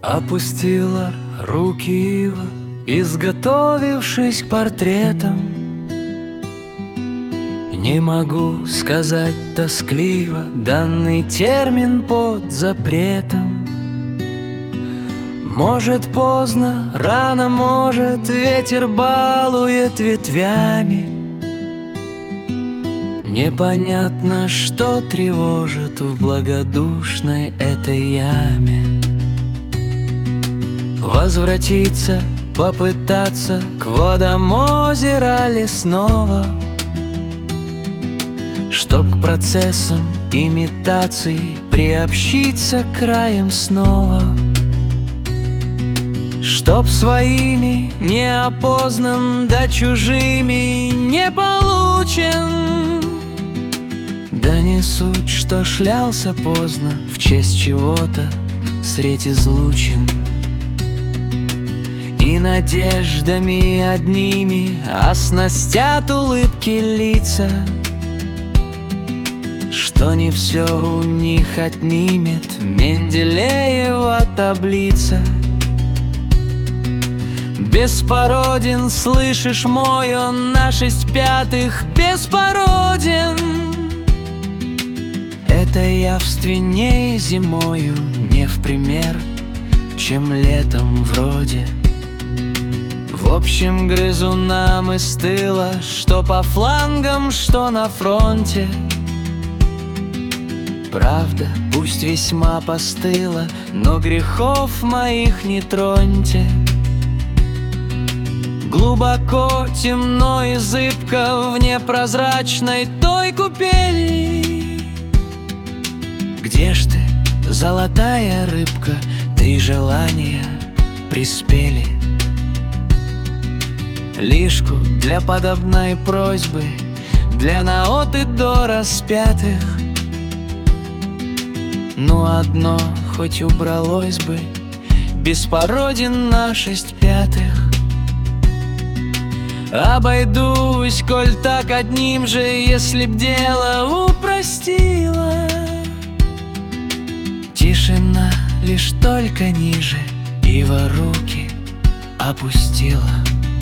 Опустила руки Ива, изготовившись к портретам. Не могу сказать тоскливо, данный термин под запретом. Может, поздно, рано, может, ветер балует ветвями. Непонятно, что тревожит в благодушной этой яме. Возвратиться, попытаться к водам озера лесного, чтоб к процессам имитаций приобщиться краем снова, чтоб своими не опознан, да чужими не получен. Да не суть, что шлялся поздно в честь чего-то средь излучин, и надеждами одними оснастят улыбки лица, что не все у них отнимет Менделеева таблица. Беспороден, слышишь мой, он на 6/5 беспороден. Это явственнее зимою, не в пример, чем летом вроде. В общем, грызунам из тыла, что по флангам, что на фронте. Правда, пусть весьма постыла, но грехов моих не троньте. Глубоко, темно и зыбко в непрозрачной той купели. Где ж ты, золотая рыбка, ты желания приспели? Лишку для подобной просьбы, для наоты до распятых. Ну одно хоть убралось бы, беспороден на 6/5. Обойдусь, коль так одним же, если б дело упростило. Тишина лишь только ниже, ива руки опустила.